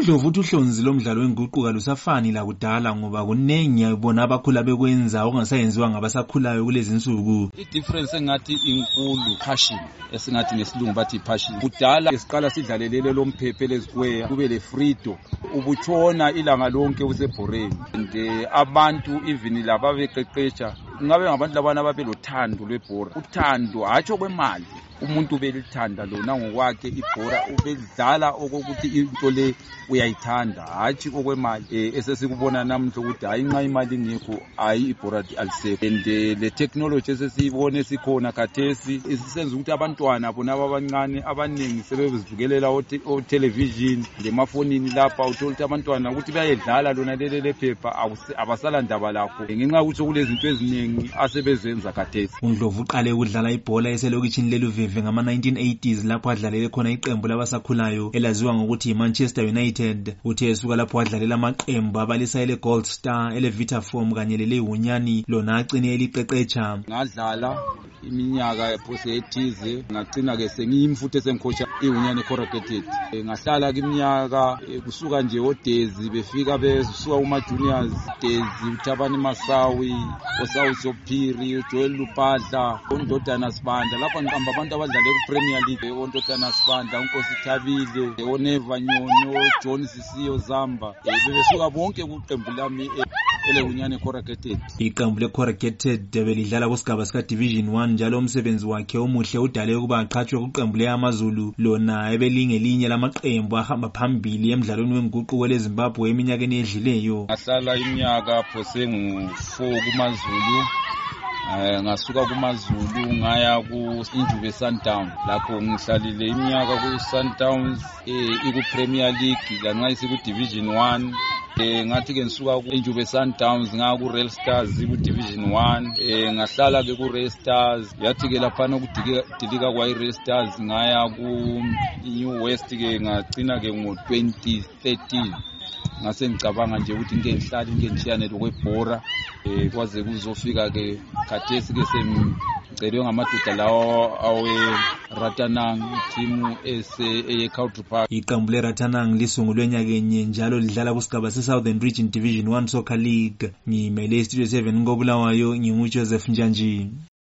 uNdlovu uthi uhlonzi lomdlalo wenguquka lusafani la kudala ngoba kunengi ayibona abakhula bekwenza okungasayenziwa ngabasakhulayo kulezi insuku. I-difference engathi inkulu passion esingathi ngesilungu bathi passion. Kudala esiqala sidlalelele lo mphephe lezigweya kube le freedom. Ubutshona ilanga lonke usebhoreni. And abantu even laba beqeqesha ngabe ngabantu labana ababelothando lwebhora. Uthando hatsho kwemali. Umuntu ubelithanda lona ngokwakhe ibhora ubedlala okokuthi into le uyayithanda hathi okwemali esesikubona namhla ukuthi hayi nxa imali ingekho hayi ibhora alisekho. And le technology esesiyibone sikhona khathesi isisenza ukuthi abantwana bona abancane abaningi sebezivukelela o television lemafonini lapha uthola ukuthi abantwana ukuthi bayedlala lona lele lephepha abasala ndaba lakho ngenxa ukuthi kulezinto eziningi asebezenza khathesi. uNdlovu uqale ukudlala ibhola eselokishini leLuveve ngama-1980s lapho adlalele khona iqembu labasakhulayo elaziwa ngokuthi yiManchester United. Uthe esuka lapho adlalela amaqembu abalisa ele Gold Star, ele Vitafoam kanye lele Hunyani lona agcine eliqeqetsha. Ngadlala iminyaka phose ethize ngagcina ke sengiyimfuthe sengicoacha iHunyani Corrugated. Ngahlala iminyaka kusuka nje odezi befika besuka uma juniors Dezi uThabani Masawi oSouth Ophiri Joel Lupadla uNdodana Sibanda lapha ngihamba abantu abadlala ku-Premier League uNdodana Sibanda uNkosi Thabile oNeva Nyono John Sisiyo Zamba bebesuka bonke kuqembu lami eleHunyani Corrugated. Iqembu leCorrugated belidlala kusigaba sika Division 1 njalo umsebenzi wakhe omuhle udale ukuba aqhatshwe kuqembu leAmaZulu lona ebelingelinye lamaqembu ahamba phambili emidlalweni wenguquko leZimbabwe eminyakeni edlileyo. Ngahlala iminyaka phose ngu4 kumaZulu. Ngasuka kumaZulu ngaya ku-Injube Sundowns lapho ngihlalile iminyaka ku-Sundowns iku-Premier League lanxa isiku-Division 1. Ngathi ke ngisuka ku-Injube Sundowns ngaya ku-Real Stars ku-Division 1. Ngahlala ke ku-Real Stars yathi ke laphana ukudilika kwa-Real Stars ngaya ku-New West ke ngagcina ke ngo-2013. Ngase ngicabanga nje ukuthi ngeke ngihlale ngeke ngishiyane lokwebhora kwaze kuzofika ke khathesi ke sengicela ngamadoda lawo awe Ratanang team eye-Country Park. Iqembu leRatanang lisungulwe nyakenye njalo lidlala kusigaba se-Southern Region Division 1 Soccer League. Ngimele iStudio 7 koBulawayo nginguJoseph Njanji.